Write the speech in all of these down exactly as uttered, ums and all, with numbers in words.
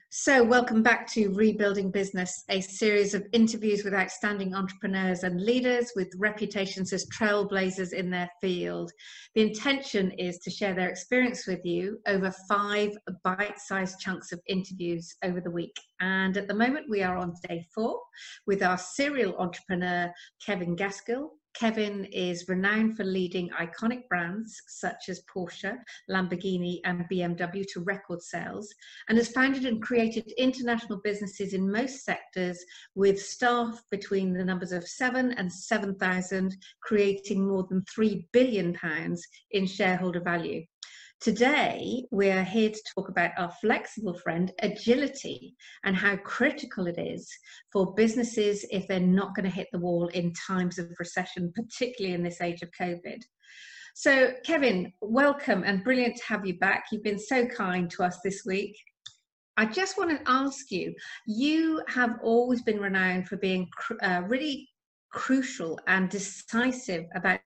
So, welcome back to Rebuilding Business, a series of interviews with outstanding entrepreneurs and leaders with reputations as trailblazers in their field. The intention is to share their experience with you over five bite-sized chunks of interviews over the week. And at the moment, we are on day four with our serial entrepreneur, Kevin Gaskill. Kevin is renowned for leading iconic brands such as Porsche, Lamborghini and B M W to record sales, and has founded and created international businesses in most sectors with staff between the numbers of seven and seven thousand, creating more than three billion pounds in shareholder value. Today, we're here to talk about our flexible friend, agility, and how critical it is for businesses if they're not going to hit the wall in times of recession, particularly in this age of COVID. So, Kevin, welcome and brilliant to have you back. You've been so kind to us this week. I just want to ask you, you have always been renowned for being uh, really crucial and decisive about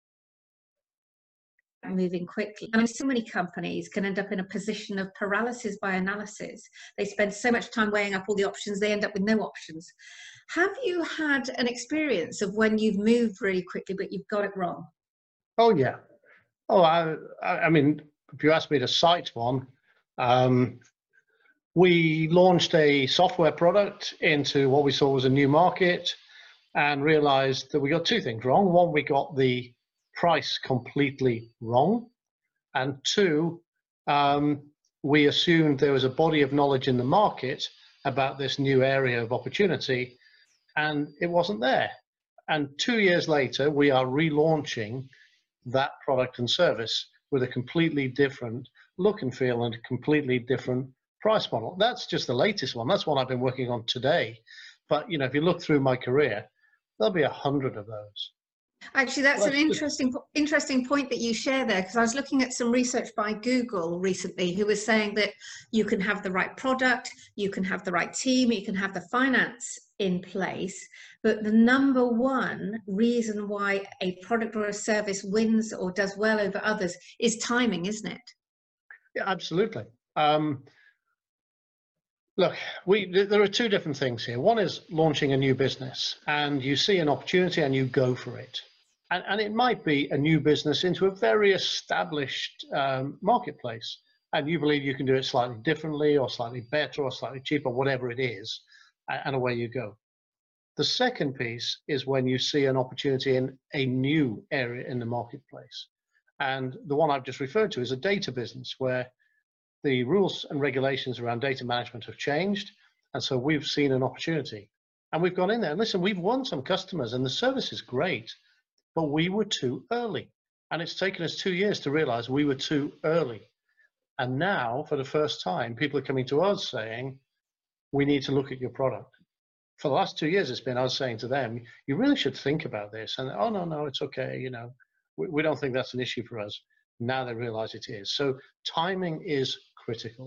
moving quickly. I mean, so many companies can end up in a position of paralysis by analysis. They spend so much time weighing up all the options, they end up with no options. Have you had an experience of when you've moved really quickly, but you've got it wrong? Oh, yeah. Oh, I, I mean, if you ask me to cite one, um, we launched a software product into what we saw was a new market and realized that we got two things wrong. One, we got the price completely wrong, and two, um, we assumed there was a body of knowledge in the market about this new area of opportunity, and it wasn't there. And two years later, we are relaunching that product and service with a completely different look and feel and a completely different price model. That's just the latest one. That's one I've been working on today. But you know, if you look through my career, there'll be a hundred of those. Actually, that's well, an interesting interesting point that you share there, because I was looking at some research by Google recently who was saying that you can have the right product, you can have the right team, you can have the finance in place, but the number one reason why a product or a service wins or does well over others is timing, isn't it? Yeah, absolutely. Um, Look, we, there are two different things here. One is launching a new business, and you see an opportunity and you go for it. And, and it might be a new business into a very established um, marketplace, and you believe you can do it slightly differently or slightly better or slightly cheaper, whatever it is, and away you go. The second piece is when you see an opportunity in a new area in the marketplace. And the one I've just referred to is a data business where the rules and regulations around data management have changed. And so we've seen an opportunity and we've gone in there. And listen, we've won some customers and the service is great, but we were too early. And it's taken us two years to realize we were too early. And now, for the first time, people are coming to us saying, we need to look at your product. For the last two years, it's been us saying to them, you really should think about this. And, oh, no, no, it's okay. You know, we, we don't think that's an issue for us. Now they realize it is. So timing is critical.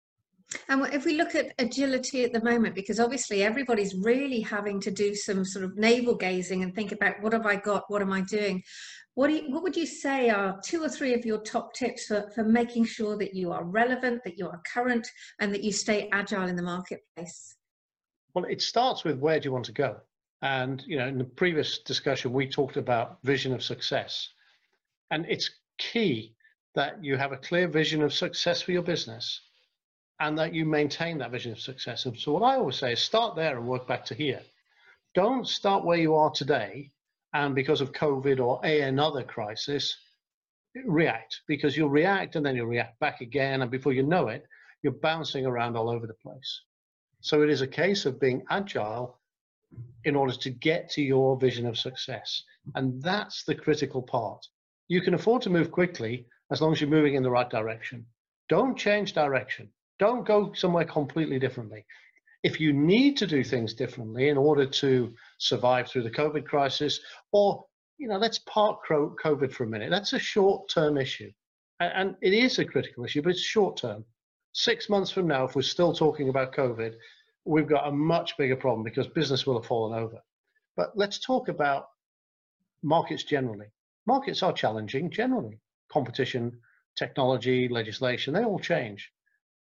And if we look at agility at the moment, because obviously everybody's really having to do some sort of navel gazing and think about what have I got, what am I doing? What do you, what would you say are two or three of your top tips for, for making sure that you are relevant, that you are current, and that you stay agile in the marketplace? Well, it starts with where do you want to go? And, you know, in the previous discussion, we talked about vision of success. And it's key that you have a clear vision of success for your business and that you maintain that vision of success. And so what I always say is start there and work back to here. Don't start where you are today and because of COVID or a, another crisis, react, because you'll react and then you'll react back again. And before you know it, you're bouncing around all over the place. So it is a case of being agile in order to get to your vision of success. And that's the critical part. You can afford to move quickly as long as you're moving in the right direction. Don't change direction. Don't go somewhere completely differently. If you need to do things differently in order to survive through the COVID crisis, or, you know, let's park COVID for a minute. That's a short-term issue. And it is a critical issue, but it's short-term. Six months from now, if we're still talking about COVID, we've got a much bigger problem because business will have fallen over. But let's talk about markets generally. Markets are challenging generally. Competition, technology, legislation, they all change. But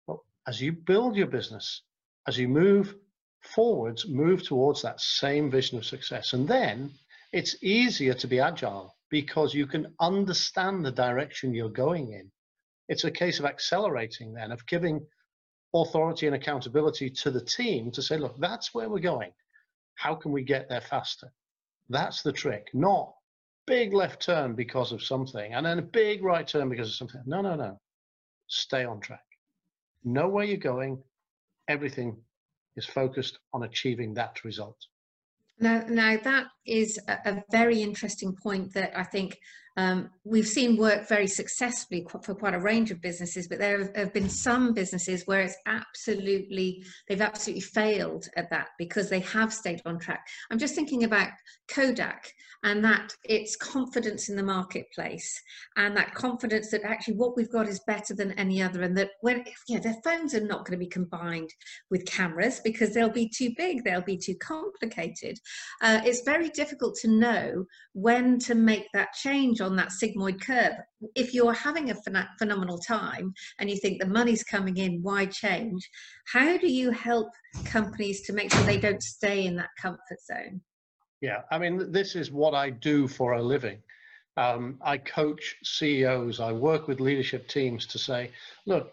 as you build your business, as you move forwards, move towards that same vision of success. And then it's easier to be agile because you can understand the direction you're going in. It's a case of accelerating then, of giving authority and accountability to the team to say, look, that's where we're going. How can we get there faster? That's the trick, not big left turn because of something and then a big right turn because of something. No, no, no. Stay on track. Know where you're going. Everything is focused on achieving that result. Now, now that is a, a very interesting point that I think um, we've seen work very successfully for quite a range of businesses, but there have, have been some businesses where it's absolutely, they've absolutely failed at that because they have stayed on track. I'm just thinking about Kodak and that it's confidence in the marketplace and that confidence that actually what we've got is better than any other, and that when, you know, their phones are not going to be combined with cameras because they'll be too big, they'll be too complicated. Uh, it's very difficult to know when to make that change on that sigmoid curve. If you're having a phen phenomenal time and you think the money's coming in, why change? How do you help companies to make sure they don't stay in that comfort zone? Yeah, I mean, this is what I do for a living. Um, I coach C E Os, I work with leadership teams to say, look,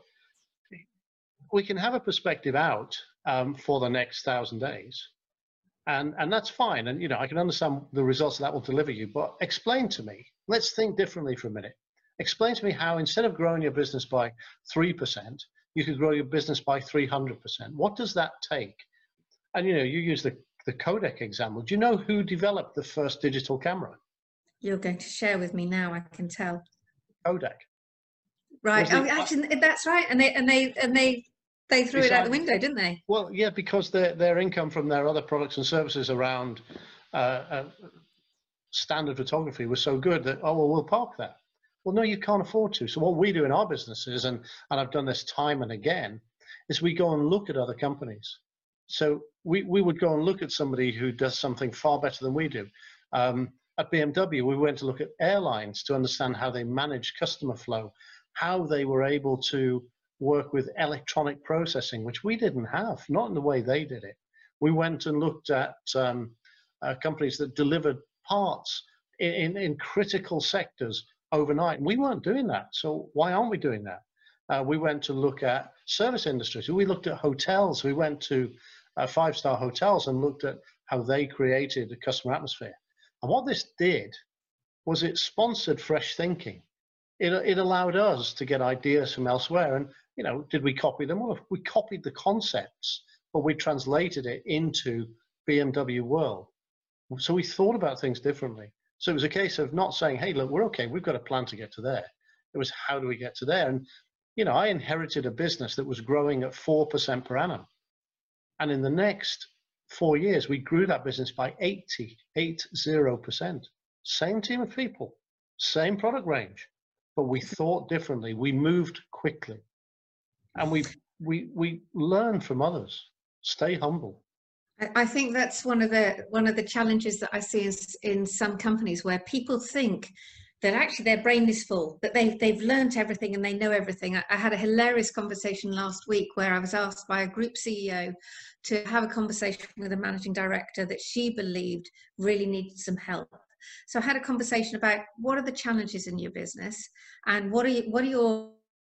we can have a perspective out um, for the next thousand days. And, and that's fine. And, you know, I can understand the results that will deliver you, but explain to me, let's think differently for a minute. Explain to me how instead of growing your business by three percent, you could grow your business by three hundred percent. What does that take? And, you know, you use the, the Kodak example. Do you know who developed the first digital camera? You're going to share with me now, I can tell. Kodak. Right. The, oh, actually, that's right. And they, and they, and they, They threw it out the window, didn't they? Well, yeah, because their their income from their other products and services around uh, uh, standard photography was so good that, oh, well, we'll park that. Well, no, you can't afford to. So what we do in our businesses, and, and I've done this time and again, is we go and look at other companies. So we, we would go and look at somebody who does something far better than we do. Um, at B M W, we went to look at airlines to understand how they manage customer flow, how they were able to work with electronic processing, which we didn't have, not in the way they did it. We went and looked at um, uh, companies that delivered parts in, in, in critical sectors overnight. We weren't doing that. So why aren't we doing that? Uh, we went to look at service industries. We looked at hotels. We went to uh, five-star hotels and looked at how they created a customer atmosphere. And what this did was it sponsored fresh thinking. It, it allowed us to get ideas from elsewhere. And, you know, did we copy them? Well, we copied the concepts, but we translated it into B M W world. So we thought about things differently. So it was a case of not saying, hey, look, we're okay, we've got a plan to get to there. It was, how do we get to there? And, you know, I inherited a business that was growing at four percent per annum. And in the next four years, we grew that business by eighty, eight zero percent. Same team of people, same product range. But we thought differently. We moved quickly, and we we we learn from others. Stay humble. I think that's one of the one of the challenges that I see in, in some companies where people think that actually their brain is full, that they've they've learned everything and they know everything. I, I had a hilarious conversation last week where I was asked by a group C E O to have a conversation with a managing director that she believed really needed some help. So I had a conversation about what are the challenges in your business and what are you, what are your,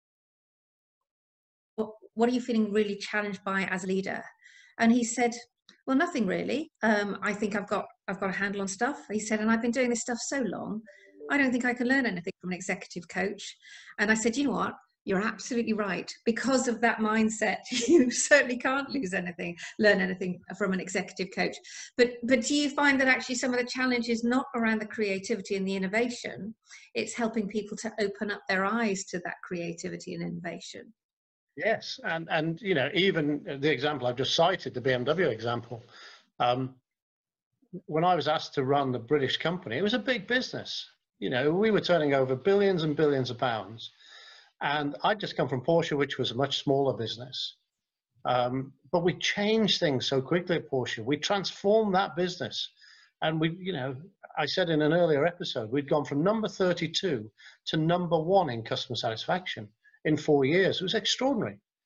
what are you feeling really challenged by as a leader? And he said, well, nothing really. Um, I think I've got, I've got a handle on stuff. He said, and I've been doing this stuff so long, I don't think I can learn anything from an executive coach. And I said, you know what? You're absolutely right. Because of that mindset, you certainly can't lose anything, learn anything from an executive coach. But, but do you find that actually some of the challenge is not around the creativity and the innovation, it's helping people to open up their eyes to that creativity and innovation? Yes, and, and you know, even the example I've just cited, the B M W example, um, when I was asked to run the British company, it was a big business. You know, we were turning over billions and billions of pounds. And I'd just come from Porsche, which was a much smaller business. Um, but we changed things so quickly at Porsche. We transformed that business. And we, you know, I said in an earlier episode, we'd gone from number thirty-two to number one in customer satisfaction in four years. It was extraordinary.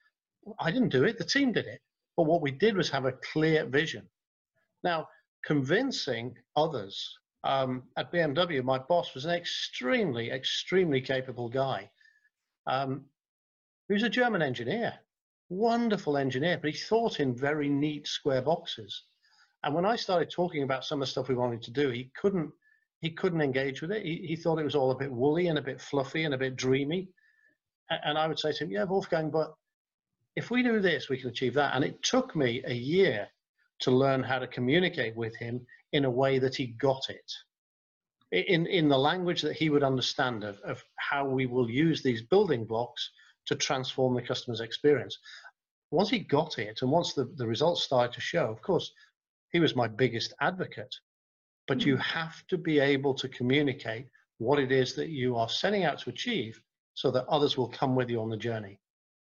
I didn't do it, the team did it. But what we did was have a clear vision. Now, convincing others, um, at B M W, my boss was an extremely, extremely capable guy. Um, he was a German engineer, wonderful engineer, but he thought in very neat square boxes. And when I started talking about some of the stuff we wanted to do, he couldn't, he couldn't engage with it. He, he thought it was all a bit woolly and a bit fluffy and a bit dreamy. And I would say to him, yeah, Wolfgang, but if we do this, we can achieve that. And it took me a year to learn how to communicate with him in a way that he got it, in, in the language that he would understand of, of how we will use these building blocks to transform the customer's experience. Once he got it, and once the, the results started to show, of course, he was my biggest advocate. But you have to be able to communicate what it is that you are setting out to achieve so that others will come with you on the journey.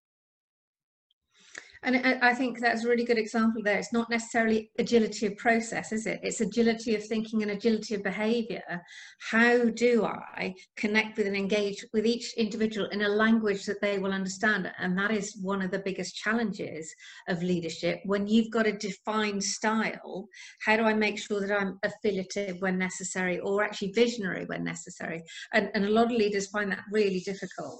And I think that's a really good example there. It's not necessarily agility of process, is it? It's agility of thinking and agility of behavior. How do I connect with and engage with each individual in a language that they will understand? And that is one of the biggest challenges of leadership. When you've got a defined style, how do I make sure that I'm affiliative when necessary, or actually visionary when necessary? And, and a lot of leaders find that really difficult.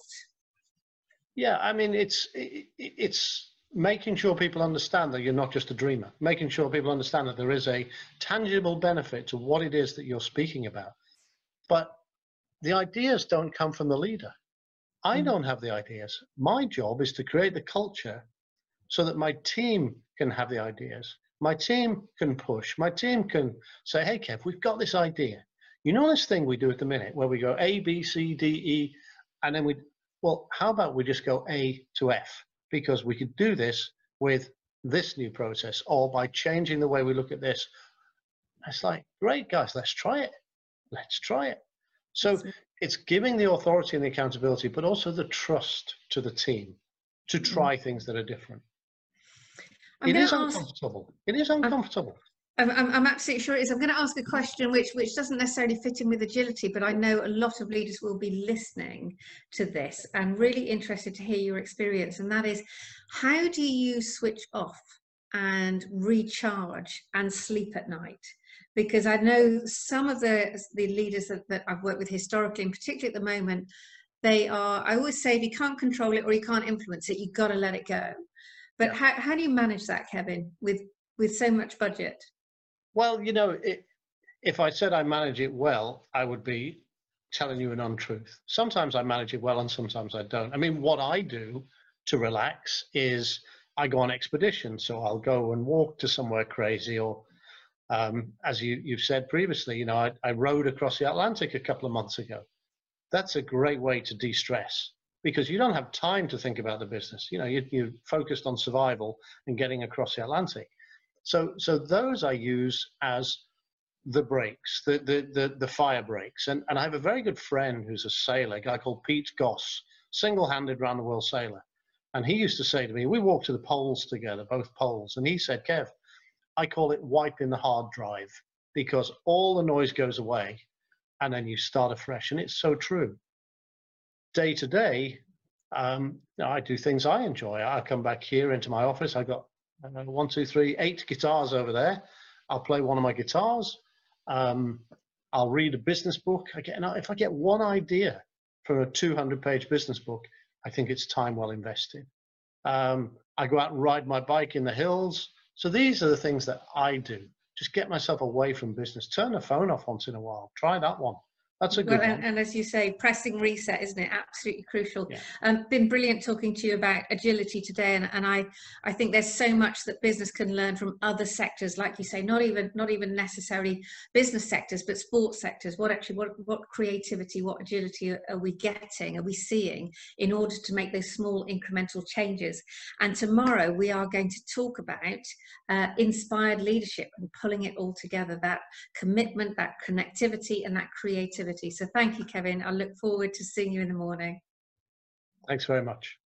Yeah, I mean, it's, it, it's, making sure people understand that you're not just a dreamer, making sure people understand that there is a tangible benefit to what it is that you're speaking about. But the ideas don't come from the leader. I don't have the ideas. My job is to create the culture so that my team can have the ideas. My team can push. My team can say, hey, Kev, we've got this idea. You know this thing we do at the minute where we go A, B, C, D, E, and then we, well, how about we just go A to F? Because we could do this with this new process, or by changing the way we look at this. It's like, great, guys, let's try it. Let's try it. So it's giving the authority and the accountability, but also the trust to the team to try things that are different. I'm it is ask, uncomfortable. It is uncomfortable. I'm, I'm, I'm absolutely sure it is. I'm going to ask a question which, which doesn't necessarily fit in with agility, but I know a lot of leaders will be listening to this and really interested to hear your experience. And that is, how do you switch off and recharge and sleep at night? Because I know some of the, the leaders that, that I've worked with historically, and particularly at the moment, they are, I always say, if you can't control it or you can't influence it, you've got to let it go. But yeah. how, how do you manage that, Kevin, with, with so much budget? Well, you know, it, if I said I manage it well, I would be telling you an untruth. Sometimes I manage it well and sometimes I don't. I mean, what I do to relax is I go on expedition. So I'll go and walk to somewhere crazy, or um, as you, you've said previously, you know, I, I rode across the Atlantic a couple of months ago. That's a great way to de-stress, because you don't have time to think about the business. You know, you, you're focused on survival and getting across the Atlantic. So, so those I use as the breaks, the, the, the, the fire breaks. And, and I have a very good friend who's a sailor, a guy called Pete Goss, single-handed round the world sailor. And he used to say to me, we walked to the poles together, both poles. And he said, Kev, I call it wiping the hard drive, because all the noise goes away and then you start afresh. And it's so true. Day to day, um, I do things I enjoy. I come back here into my office. I got Uh, one, two, three, eight guitars over there. I'll play one of my guitars. Um, I'll read a business book. I get, if I get one idea from a two hundred page business book, I think it's time well invested. Um, I go out and ride my bike in the hills. So these are the things that I do. Just get myself away from business. Turn the phone off once in a while. Try that one. That's a good well, one. And, and as you say, pressing reset, isn't it? Absolutely crucial. Yeah. Um, been brilliant talking to you about agility today, and, and I, I think there's so much that business can learn from other sectors, like you say, not even not even necessarily business sectors, but sports sectors. What actually, what what creativity, what agility are, are we getting? Are we seeing in order to make those small incremental changes? And tomorrow we are going to talk about uh, inspired leadership and pulling it all together. That commitment, that connectivity, and that creativity. So thank you, Kevin. I look forward to seeing you in the morning. Thanks very much.